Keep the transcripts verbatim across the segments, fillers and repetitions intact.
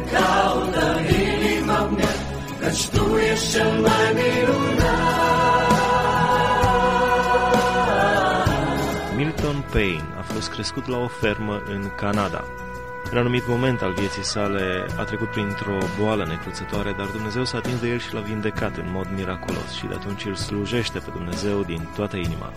caută inima mea, căci Tu ești cel mai minunat. Milton Payne a fost crescut la o fermă în Canada. În anumit moment al vieții sale a trecut printr-o boală necruțătoare, dar Dumnezeu s-a atins de el și l-a vindecat în mod miraculos și de atunci îl slujește pe Dumnezeu din toată inima.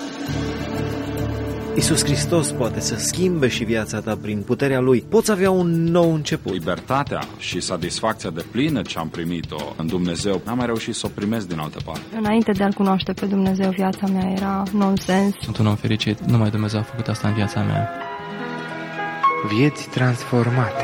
Iisus Hristos poate să schimbe și viața ta prin puterea Lui. Poți avea un nou început. Libertatea și satisfacția de plină ce am primit-o în Dumnezeu, n-am mai reușit să o primesc din altă parte. Înainte de a-L cunoaște pe Dumnezeu, viața mea era nonsens. Sunt un om fericit, numai Dumnezeu a făcut asta în viața mea. Vieți transformate.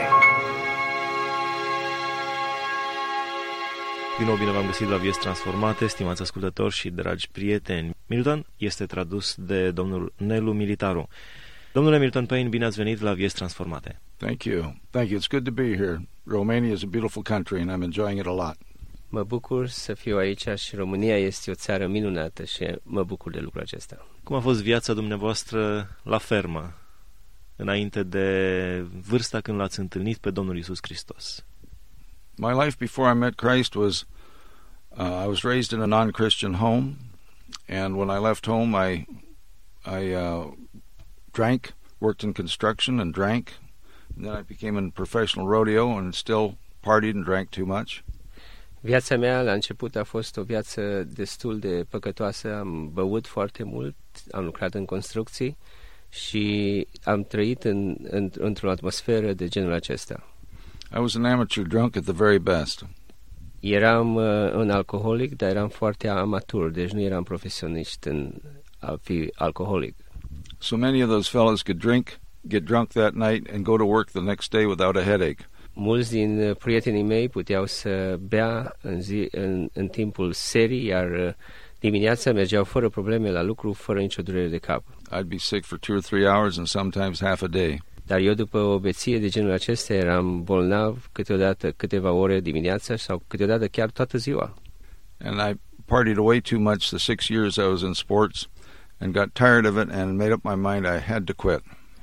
Din nou bine v-am găsit la Vieți Transformate, stimați ascultători și dragi prieteni. Milton este tradus de domnul Nelu Militaru. Domnule Milton Payne, bine ați venit la Vieți Transformate. Thank you. Thank you. It's good to be here. Romania is a beautiful country and I'm enjoying it a lot. Mă bucur să fiu aici și România este o țară minunată și mă bucur de lucrul acesta. Cum a fost viața dumneavoastră la fermă, înainte de vârsta când l-ați întâlnit pe Domnul Iisus Hristos? My life before I met Christ was, uh, I was raised in a non-Christian home, and when I left home, I, I uh, drank, worked in construction and drank, and then I became in professional rodeo and still partied and drank too much. Viața mea la început a fost o viață destul de păcătoasă, am băut foarte mult, am lucrat în construcții și am trăit în, în, într-o atmosferă de genul acesta. I was an amateur drunk at the very best. Eram uh, un alcoholic, dar eram foarte amator, deci nu eram profesionist în a fi alcoholic. So many of those fellows could drink, get drunk that night and go to work the next day without a headache. Mulți din prietenii mei puteau să bea în, zi, în, în timpul serii, iar dimineața mergeau fără probleme la lucru, fără nicio durere de cap. I'd be sick for two or three hours and sometimes half a day. Dar eu, după o beție de genul acesta, eram bolnav câteodată câteva ore dimineața sau câteodată chiar toată ziua. And I partied away too much the six years I was in sports and got tired of it and made up my mind I had to quit.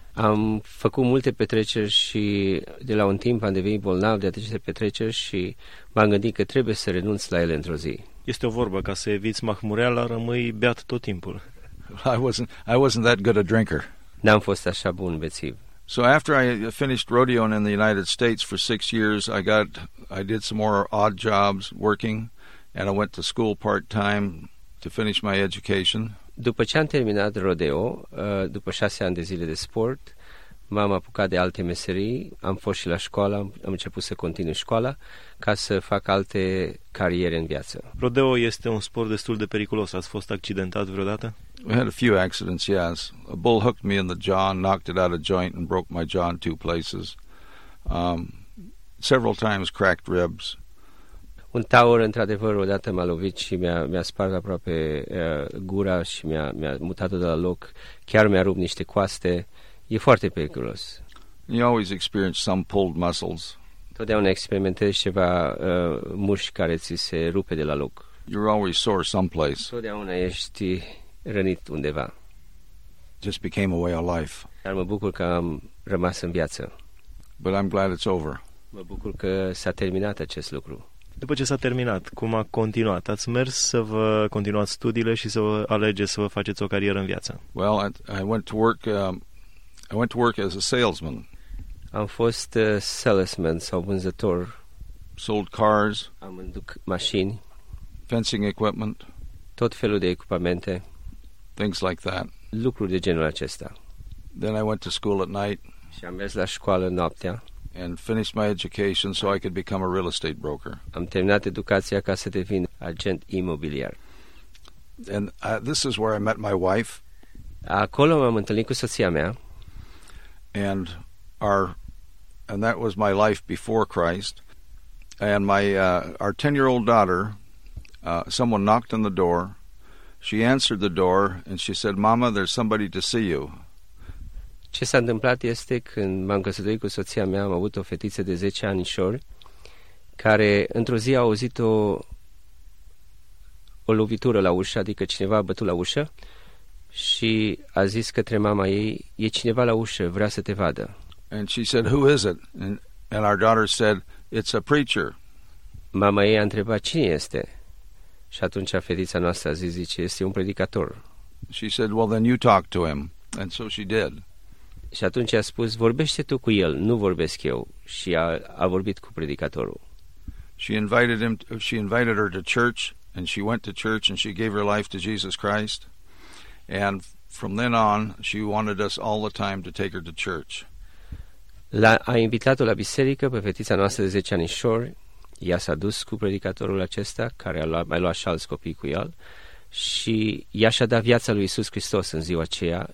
Am făcut multe petreceri și de la un timp am devenit bolnav de aceste petreceri și m-am gândit că trebuie să renunț la ele într-o zi. Este o vorbă, ca să eviți mahmureala, rămâi beat tot timpul. I wasn't, I wasn't that good a drinker. N-am fost așa bun bețiv. So after I finished rodeoing in the United States for six years, I got, I did some more odd jobs working, and I went to school part-time to finish my education. După ce am terminat rodeo, după șase ani de zile de sport, m-am apucat de alte meserii, am fost și la școală, am început să continui școala ca să fac alte cariere în viață. Rodeo este un sport destul de periculos. Ați fost accidentat vreodată? I had a few accidents, yes. A bull hooked me in the jaw and knocked it out of joint and broke my jaw in two places. Um, several times cracked ribs. Un taur, într-adevăr, odată m-a lovit și mi-a, mi-a spart aproape uh, gura și mi-a, mi-a mutat-o de la loc. Chiar mi-a rupt niște coaste. E foarte periculos. You always experience some pulled muscles. Totdeauna experimentezi ceva uh, mușchi care ți se rupe de la loc. You're always sore someplace. Totdeauna ești rănit undeva. Just became a way of life. Dar mă bucur că am rămas în viață. But I'm glad it's over. Mă bucur că s-a terminat acest lucru. După ce s-a terminat, cum a continuat? Ați mers să vă continuați studiile și să vă alegeți să vă faceți o carieră în viață? Well, I, I went to work. Um, I went to work as a salesman. Am fost uh, salesman sau vânzător. Sold cars. Am vândut mașini. Fencing equipment. Tot felul de echipamente. Things like that. Lucruri de genul acesta. Then I went to school at night. Și am mers la școală noaptea. And finished my education so I could become a real estate broker. Am terminat educația ca să devin agent imobiliar. And uh, this is where I met my wife. Acolo m-am întâlnit cu soția mea. And our and that was my life before Christ. And my uh, our ten-year-old daughter, uh, someone knocked on the door. She answered the door and she said, "Mama, there's somebody to see you." Ce s-a întâmplat este când m-am căsătorit cu soția mea, am avut o fetiță de zece anișori, care într-o zi a auzit o, o lovitură la ușă, adică cineva a bătut la ușă și a zis către mama ei, e cineva la ușă, vrea să te vadă. And she said, "Who is it?" And and our daughter said, "It's a preacher." Mama ei a întrebat cine este. Și atunci fetița noastră a zis, zice, este un predicator. She said, "Well, then you talk to him." And so she did. Și atunci a spus, vorbește tu cu el, nu vorbesc eu. Și a, a vorbit cu predicatorul. She invited him. She invited her to church, and she went to church, and she gave her life to Jesus Christ. And from then on, she wanted us all the time to take her to church. La, a invitat-o la biserică pe fetița noastră de zece anișori. Ea s-a dus cu predicatorul acesta, care a luat, mai luat și alți copii cu el, și ea și-a dat viața lui Iisus Hristos în ziua aceea.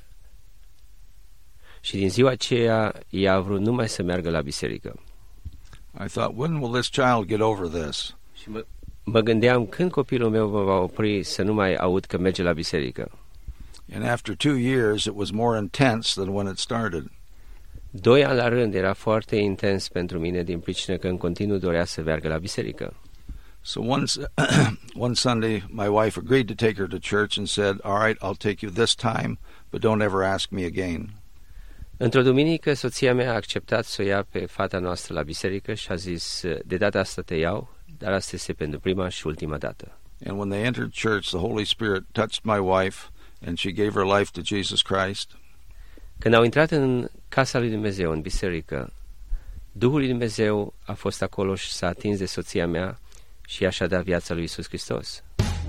Și din ziua aceea ea a vrut numai să meargă la biserică. I thought, when will this child get over this? Și mă, mă gândeam, când copilul meu mă va opri să nu mai aud că merge la biserică? And after two years, it was more intense than when it started. Doi ani la rând era foarte intens pentru mine din pricină că în continuu dorea să meargă la biserică. So one, one Sunday, my wife agreed to take her to church and said, "All right, I'll take you this time, but don't ever ask me again." Într-o duminică, soția mea a acceptat să o ia pe fata noastră la biserică și a zis, de data asta te iau, dar asta este pentru prima și ultima dată. And when they entered church, the Holy Spirit touched my wife, and she gave her life to Jesus Christ. Când au intrat în casa lui Dumnezeu, în biserică, Duhul lui Dumnezeu a fost acolo și s-a atins de soția mea și ea și-a dat viața lui Iisus Hristos.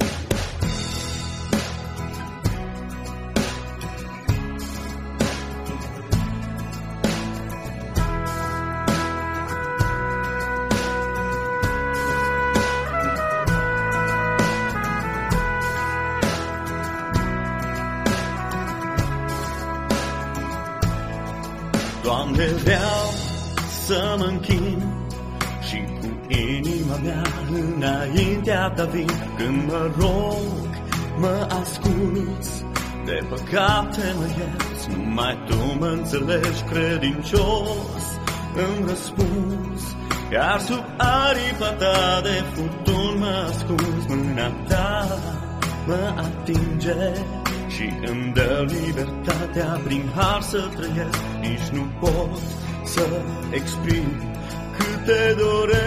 Doamne, vreau să mă închin și cu inima mea înaintea ta vin. Când mă rog, mă asculți, de păcate mă ierți, numai tu mă înțelegi credincios, îmi răspunzi, iar sub aripa ta de furtuni mă ascunzi. Mâna ta mă atinge și îmi dă libertatea prin har să trăiesc. Nici nu pot să exprim cât te doresc.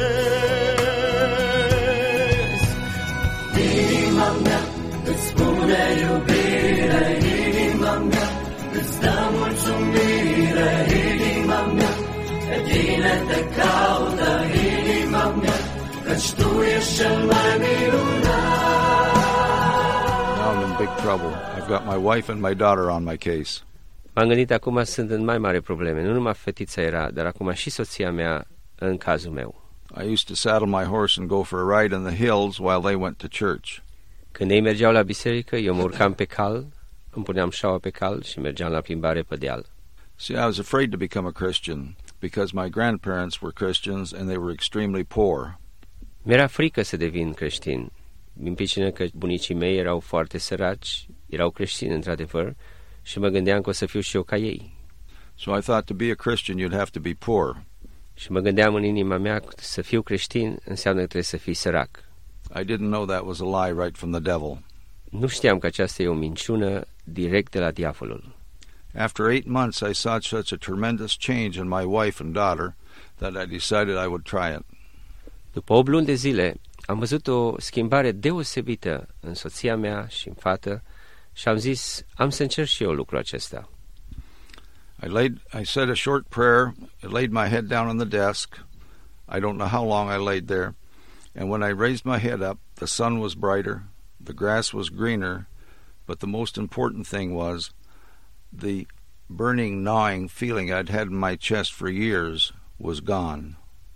Inima mea îți spune iubire, inima mea îți dă mulțumire, inima mea pe tine te caută, inima mea, căci tu ești cel mai minunat. Now I'm in big trouble. I've got my wife and my daughter on my case. M-am gândit, acum sunt în mai mare probleme. Nu numai fetița era, dar acum și soția mea în cazul meu. I used to saddle my horse and go for a ride in the hills while they went to church. Când ei mergeau la biserică, eu mă urcam pe cal, îmi puneam șaua pe cal și mergeam la plimbare pe deal. See, I was afraid to become a Christian because my grandparents were Christians and they were extremely poor. Mi-era frică să devin creștin, din pricină că bunicii mei erau foarte săraci, erau creștini într-adevăr, și mă gândeam că o să fiu și eu ca ei. So I thought to be a Christian you'd have to be poor. Și mă gândeam în inima mea că să fiu creștin înseamnă că trebuie să fii sărac. I didn't know that was a lie right from the devil. Nu știam că aceasta e o minciună direct de la diavolul. After eight months I saw such a tremendous change in my wife and daughter that I decided I would try it. După opt luni de zile am văzut o schimbare deosebită în soția mea și în fată și am zis, am să încerc și eu lucrul acesta. I laid, I said a short prayer, I laid my head down on the desk. I don't know how long I laid there. And when I raised my head up, the sun was brighter, the grass was greener, but the most important thing was the burning, gnawing feeling I'd had in my chest for years was gone.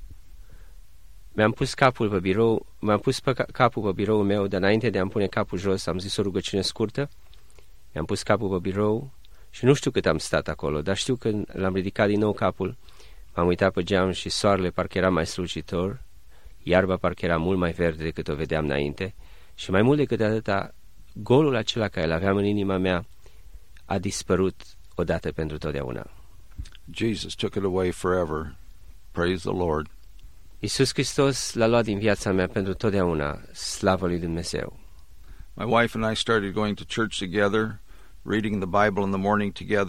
Mi-am pus capul pe birou, mi-am pus pe capul pe biroul meu, dar înainte de a-mi pune capul jos, am zis o rugăciune scurtă. Mi-am pus capul pe birou și nu știu cât am stat acolo, dar știu că l-am ridicat din nou capul, m-am uitat pe geam și soarele parcă era mai strălucitor, iarba parcă era mult mai verde decât o vedeam înainte și mai mult decât atâta, golul acela care l-aveam în inima mea a dispărut odată pentru totdeauna. Jesus took it away forever. Praise the Lord. Iisus Hristos l-a luat din viața mea pentru totdeauna, slavă lui Dumnezeu. My wife and I started going to church together, reading the Bible in the morning together,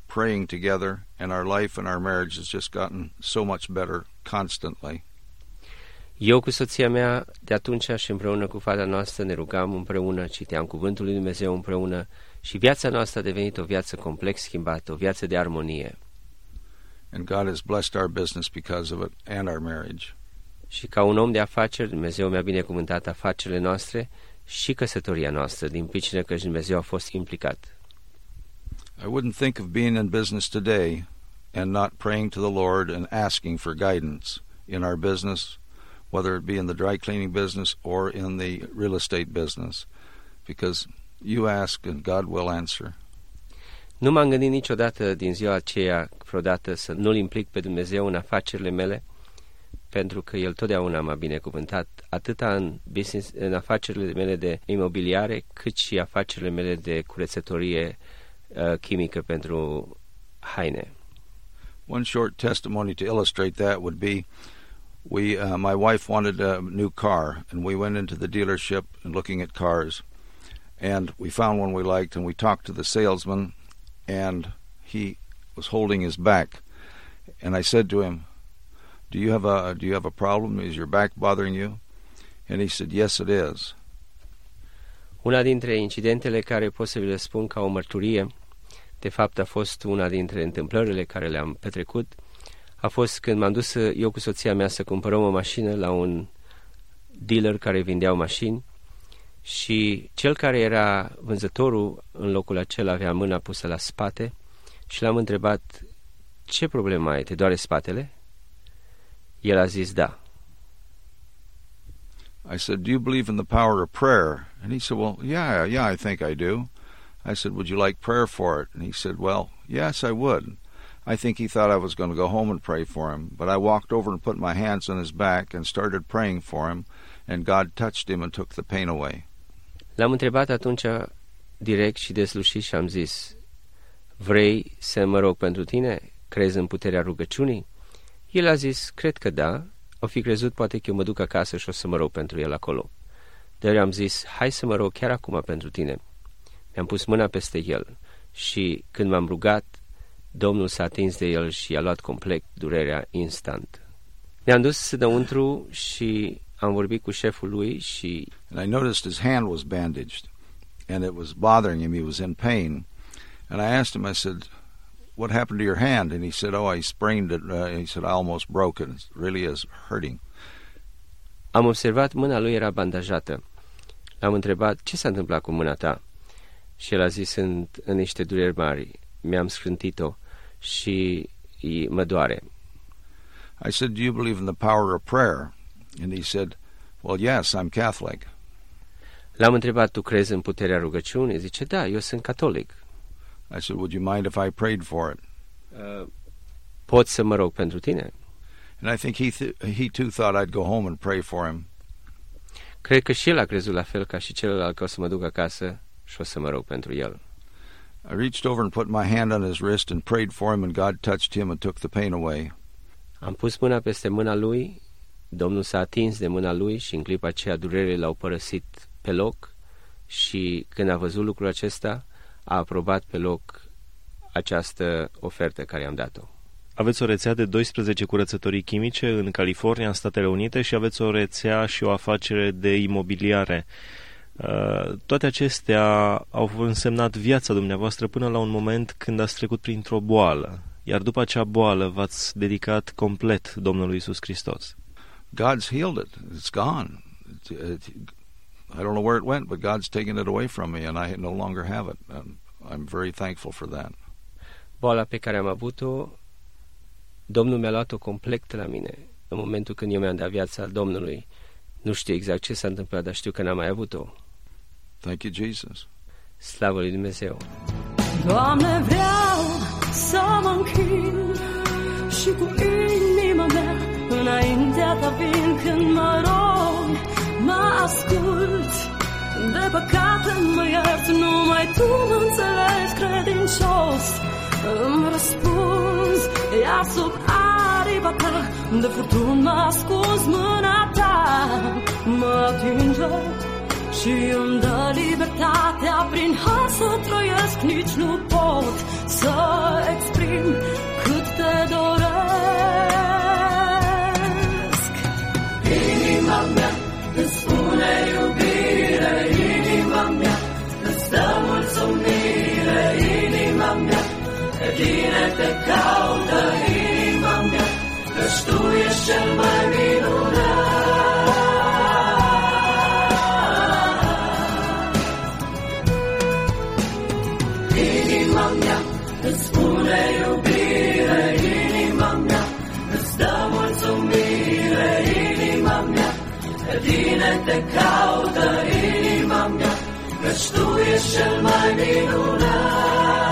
praying together, and our life and our marriage has just gotten so much better constantly. Eu cu soția mea, de atunci și împreună cu fata noastră, ne rugam împreună, citeam Cuvântul lui Dumnezeu împreună și viața noastră a devenit o viață complex schimbată, o viață de armonie. And God has blessed our business because of it and our marriage. Și ca un om de afaceri, Dumnezeu mi-a binecuvântat afacerile noastre și căsătoria noastră, din pricină că Dumnezeu a fost implicat. I wouldn't think of being in business today and not praying to the Lord and asking for guidance in our business, whether it be in the dry cleaning business or in the real estate business, because you ask and God will answer. Nu m-am gândit niciodată din ziua aceea, vreodată, să nu-L implic pe Dumnezeu în afacerile mele, pentru că El totdeauna m-a binecuvântat, atât în, business, în afacerile mele de imobiliare, cât și afacerile mele de curățătorie uh, chimică pentru haine. One short testimony to illustrate that would be, we, uh, my wife wanted a new car, and we went into the dealership and looking at cars, and we found one we liked, and we talked to the salesman, and he was holding his back, and I said to him, Do you have a do you have a problem? Is your back bothering you? And he said, Yes, it is. Una dintre incidentele care pot să vi le spun ca o mărturie, de fapt a fost una dintre întâmplările care le-am petrecut, a fost când m-am dus eu cu soția mea să cumpărăm o mașină la un dealer care vindeau mașini și cel care era vânzătorul în locul acela avea mâna pusă la spate și l-am întrebat, ce problemă ai, te doare spatele? El a zis da. I said, do you believe in the power of prayer? And he said, well, yeah, yeah, I think I do. I said, would you like prayer for it? And he said, well, yes, I would. I think he thought I was going to go home and pray for him, but I walked over and put my hands on his back and started praying for him, and God touched him and took the pain away. L-am întrebat atunci direct și deslușit și am zis, vrei să mă rog pentru tine? Crezi în puterea rugăciunii? El a zis, cred că da. O fi crezut poate că eu mă duc acasă și o să mă rog pentru el acolo. Dar eu am zis, hai să mă rog chiar acum pentru tine. Mi-am pus mâna peste el și când m-am rugat, Domnul s-a atins de el și i-a luat complet durerea instant. Ne-am dus înăuntru și am vorbit cu șeful lui și... And I noticed his hand was bandaged and it was bothering him. He was in pain. And I asked him, I said, what happened to your hand? And he said, oh, I sprained it. Uh, he said, I almost broke it. It really is hurting. Am observat, mâna lui era bandajată. L-am întrebat, ce s-a întâmplat cu mâna ta? Și el a zis, în, în niște dureri mari. Mi-am scrântit-o și mă doare. I said, do you believe in the power of prayer? And he said, well, yes, I'm Catholic. L-am întrebat, tu crezi în puterea rugăciunii? Zice, da, eu sunt catolic. I said, would you mind if I prayed for it? Uh, pot să mă rog pentru tine? And I think he th- he too thought I'd go home and pray for him. Cred că și el a crezut la fel ca și celălalt că o să mă duc acasă și o să mă rog pentru el. I reached over and put my hand on his wrist and prayed for him, and God touched him and took the pain away. Am pus mâna peste mâna lui, Domnul s-a atins de mâna lui și în clipa aceea durerile l-au părăsit pe loc și când a văzut lucrul acesta, a aprobat pe loc această ofertă care i-am dat-o. Aveți o rețea de doisprezece curățătorii chimice în California, în Statele Unite, și aveți o rețea și o afacere de imobiliare. Toate acestea au însemnat viața dumneavoastră până la un moment când ați trecut printr-o boală, iar după acea boală v-ați dedicat complet Domnului Iisus Hristos. God's healed it. It's gone. It, it, I don't know where it went, but God's taken it away from me, and I no longer have it. And I'm very thankful for that. Boala pe care am avut-o, Domnul mi-a luat-o complet la mine. În momentul când eu mi-am dat viața Domnului, nu știu exact ce s-a întâmplat, dar știu că n-am mai avut-o. Thank you, Jesus. Slavă lui Dumnezeu. Doamne, vreau să mă închin și cu inima mea înaintea ta vin când mă rog, mă ascult, de păcate mă iert, numai tu mă înțelegi credincios, îmi răspunzi, iar sub aripa ta de furtun mă ascunzi, mâna ta mă atinge și îmi dă libertatea prin har să trăiesc, nici nu pot să tine te caută inima mea, căci tu ești cel mai minunat. Inima mea îți spune iubire, inima mea îți dă mulțumire, inima mea, pe tine te caută inima mea, căci tu ești cel mai minunat.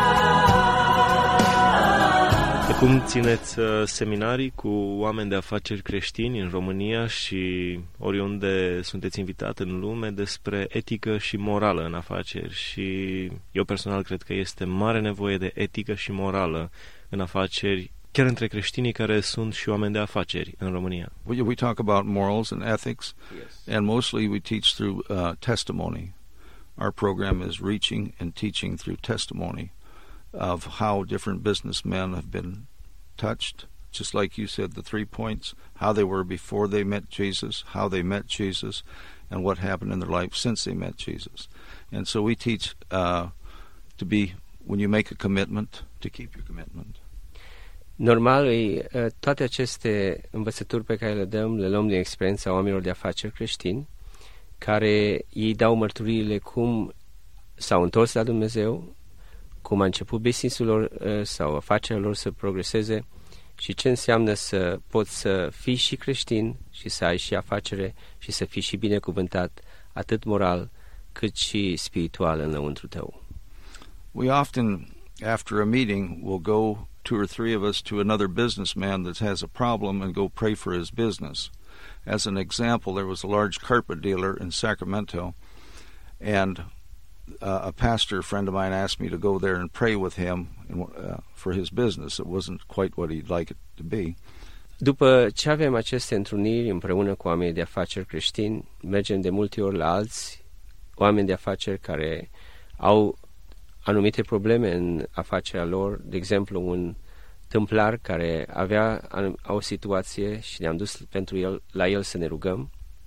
Acum țineți uh, seminarii cu oameni de afaceri creștini în România și oriunde sunteți invitat în lume despre etică și morală în afaceri și eu personal cred că este mare nevoie de etică și morală în afaceri, chiar între creștinii care sunt și oameni de afaceri în România. We, we talk about morals and ethics, yes. And mostly we teach through uh, testimony. Our program is reaching and teaching through testimony of how different businessmen have been touched, just like you said, the three points, how they were before they met Jesus, how they met Jesus, and what happened in their life since they met Jesus. And so we teach uh, to be, when you make a commitment, to keep your commitment. Normal, toate aceste învățături pe care le dăm, le luăm din experiența oamenilor de afaceri creștini, care ei dau mărturiile cum s-au întors la Dumnezeu, cum a început business-ul lor sau afacerea lor să progreseze și ce înseamnă să poți să fii și creștin și să ai și afacere și să fii și binecuvântat, atât moral cât și spiritual înăuntru tău. We often, after a meeting, will go two or three of us to another businessman that has a problem and go pray for his business. As an example, there was a large carpet dealer in Sacramento, and uh, a pastor friend of mine asked me to go there and pray with him in, uh, for his business. It wasn't quite what he'd like it to be. După ce avem aceste întruniri împreună cu oamenii de afaceri creștini, mergem de multe ori la alți oameni de afaceri care au anumite probleme în afacerea lor, de exemplu un tâmplar care avea o situație și ne-am dus pentru el, la el să ne rugăm.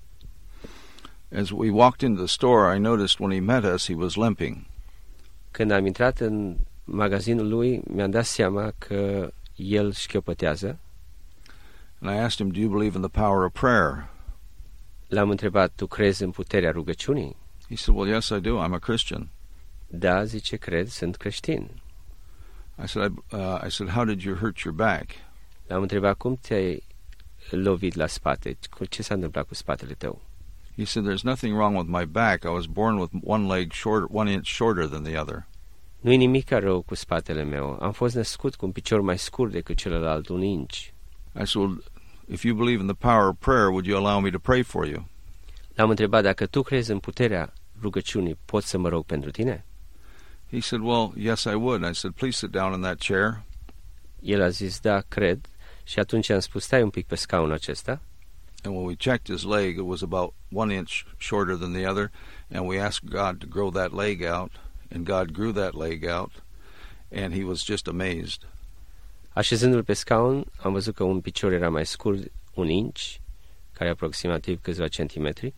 As we walked into the store, I noticed when he met us, he was limping. Când am intrat în magazinul lui, mi-am dat seama că el șchiopătează. And I asked him, "Do you believe in the power of prayer?" L-am întrebat, tu crezi în puterea rugăciunii? He said, "Well, yes, I do. I'm a Christian." Da, zice, cred, sunt creștin. I said, I, uh, I said, "How did you hurt your back?" L-am întrebat, cum te-ai lovit la spate? Ce s-a întâmplat cu spatele tău? He said, "There's nothing wrong with my back. I was born with one leg short, one inch shorter than the other." Nu-i nimic rău cu spatele meu. Am fost născut cu un picior mai scurt decât celălalt, un inch. I said, "Well, if you believe in the power of prayer, would you allow me to pray for you?" L-am întrebat, dacă tu crezi în puterea rugăciunii, poți să mă rog pentru tine? He said, "Well, yes, I would." I said, "Please sit down in that chair." El a zis, da, cred. Și atunci am spus, stai un pic pe scaunul acesta. And when we checked his leg, it was about one inch shorter than the other, and we asked God to grow that leg out, and God grew that leg out, and he was just amazed. Așezându-l pe scaun, am văzut că un picior era mai scurt, un inch, care e aproximativ câțiva centimetri.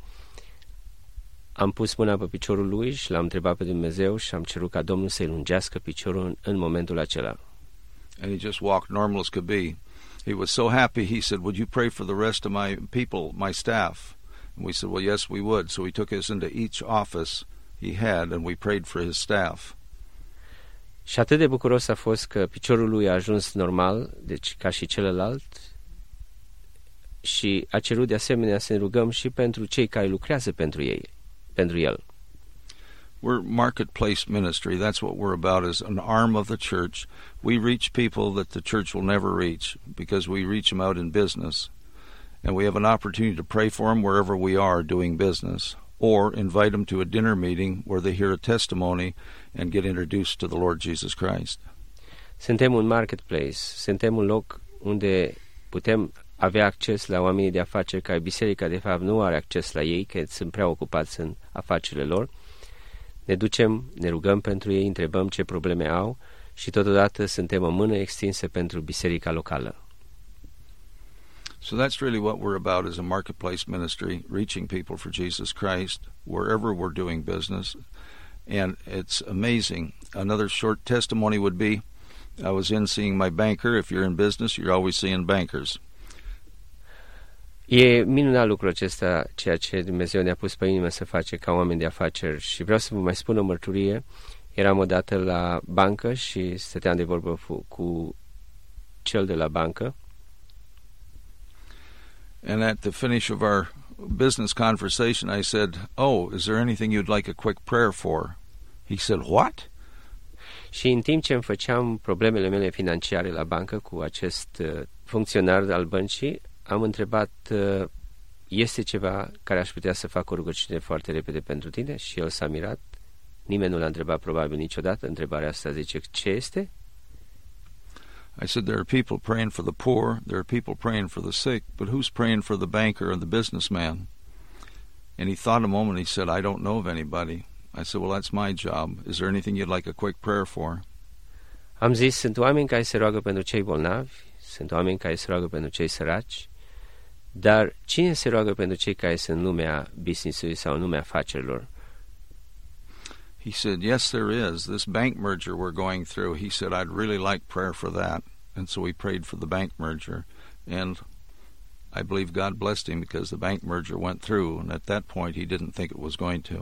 Am pus mâna pe piciorul lui și l-am întrebat pe Dumnezeu și am cerut ca Domnul să-i lungească piciorul în, în momentul acela. And he just walked normal as could be. He was so happy, he said, "Would you pray for the rest of my people, my staff?" And we said, "Well, yes, we would." So he took us into each office he had, and we prayed for his staff. Și atât de bucuros a fost că piciorul lui a ajuns normal, deci ca și celălalt, și a cerut de asemenea să ne rugăm și pentru cei care lucrează pentru ei, pentru el. We're marketplace ministry. That's what we're about, is an arm of the church. We reach people that the church will never reach because we reach them out in business. And we have an opportunity to pray for them wherever we are doing business, or invite them to a dinner meeting where they hear a testimony and get introduced to the Lord Jesus Christ. Suntem un marketplace. Suntem un loc unde putem avea acces la oamenii de afaceri care biserica de fapt nu are acces la ei, că sunt prea ocupați în afacerile lor. Ne ducem, ne rugăm pentru ei, întrebăm ce probleme au și totodată suntem o mână extinsă pentru biserica locală. So that's really what we're about, as a marketplace ministry, reaching people for Jesus Christ wherever we're doing business. And it's amazing. Another short testimony would be I was in seeing my banker. If you're in business, you're always seeing bankers. E minunat lucrul acesta, ceea ce Dumnezeu ne-a pus pe inimă să face ca oameni de afaceri. Și vreau să vă mai spun o mărturie. Eram odată la bancă și stăteam de vorbă cu cel de la bancă. And at the finish of our business conversation, I said, "Oh, is there anything you'd like a quick prayer for?" He said, "What?" Și în timp ce îmi făceam problemele mele financiare la bancă cu acest uh, funcționar al băncii, am întrebat, uh, este ceva care aș putea să fac o rugăciune foarte repede pentru tine? Și el s-a mirat. Nimeni nu l-a întrebat probabil niciodată întrebarea asta. Zice, ce este? I said, there are people praying for the poor, there are people praying for the sick, but who's praying for the banker and the businessman? And he thought a moment, he said, I don't know of anybody. I said, well, that's my job. Is there anything you'd like a quick prayer for? Am zis, sunt oameni care se roagă pentru cei bolnavi, sunt oameni care se roagă pentru cei săraci, dar cine se roagă pentru cei care sunt în lumea business-ului sau în lumea afacerilor? He said, yes, there is. This bank merger we're going through, he said, I'd really like prayer for that. And so we prayed for the bank merger. And I believe God blessed him because the bank merger went through. And at that point, he didn't think it was going to.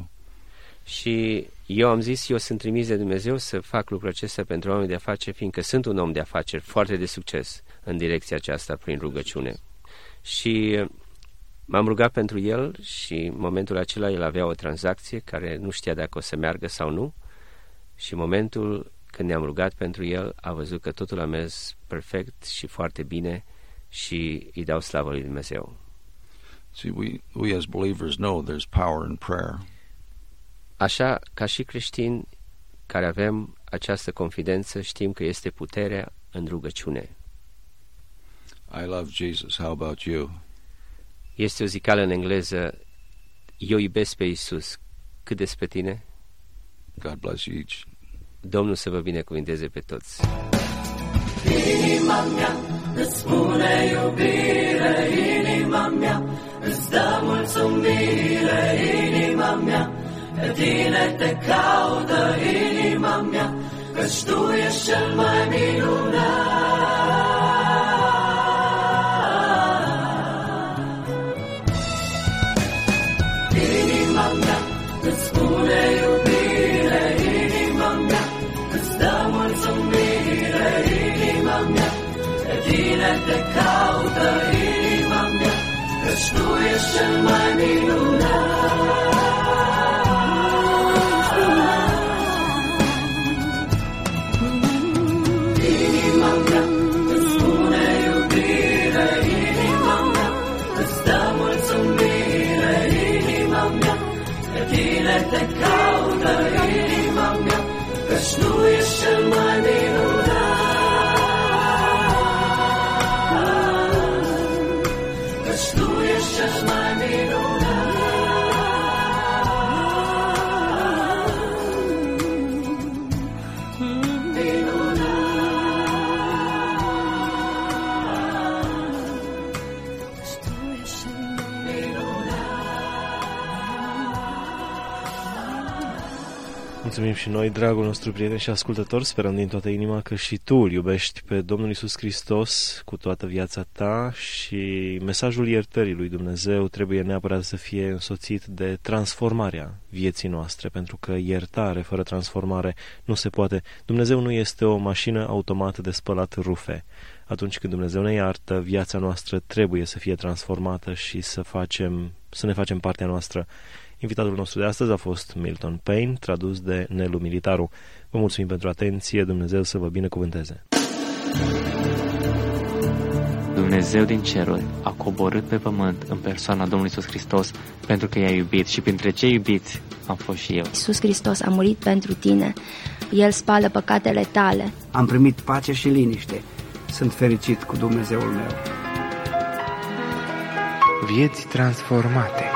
Și eu am zis, eu sunt trimis de Dumnezeu să fac lucrul acesta pentru oameni de afaceri, fiindcă sunt un om de afaceri foarte de succes în direcția aceasta prin rugăciune. Și m-am rugat pentru el și în momentul acela el avea o tranzacție care nu știa dacă o să meargă sau nu. Și în momentul când ne-am rugat pentru el, a văzut că totul a mers perfect și foarte bine și îi dau slavă lui Dumnezeu. See, we, we as believers know there's power in prayer. Așa, ca și creștini care avem această confidență, știm că este puterea în rugăciune. I love Jesus. How about you? Este o zicală în engleză, eu iubesc pe Iisus. Cât despre tine? God bless you each. Domnul să vă binecuvinteze pe toți. Inima mea îți spune iubire, inima mea îți dă mulțumire, inima mea pe tine te caută, inima mea, căci tu ești cel mai minunat. Inima mea îți spune iubire, inima mea îți dă mulțumire, inima mea pe tine te caută, inima mea, căci tu ești cel mai minunat. Inima mea îți spune iubire, inima mea îți dă mulțumire, inima mea pe tine te caută, inima mea, căci tu ești cel mai minunat, căci tu ești cel mai minunat. Mulțumim și noi, dragul nostru prieten și ascultător, sperăm din toată inima că și tu îl iubești pe Domnul Iisus Hristos cu toată viața ta și mesajul iertării lui Dumnezeu trebuie neapărat să fie însoțit de transformarea vieții noastre, pentru că iertare fără transformare nu se poate. Dumnezeu nu este o mașină automată de spălat rufe. Atunci când Dumnezeu ne iartă, viața noastră trebuie să fie transformată și să, facem, să ne facem partea noastră. Invitatul nostru de astăzi a fost Milton Payne, tradus de Nelu Militaru. Vă mulțumim pentru atenție, Dumnezeu să vă binecuvânteze. Dumnezeu din ceruri a coborât pe pământ în persoana Domnului Iisus Hristos pentru că i-a iubit și printre cei iubiți am fost și eu. Iisus Hristos a murit pentru tine, El spală păcatele tale. Am primit pace și liniște, sunt fericit cu Dumnezeul meu. Vieți transformate.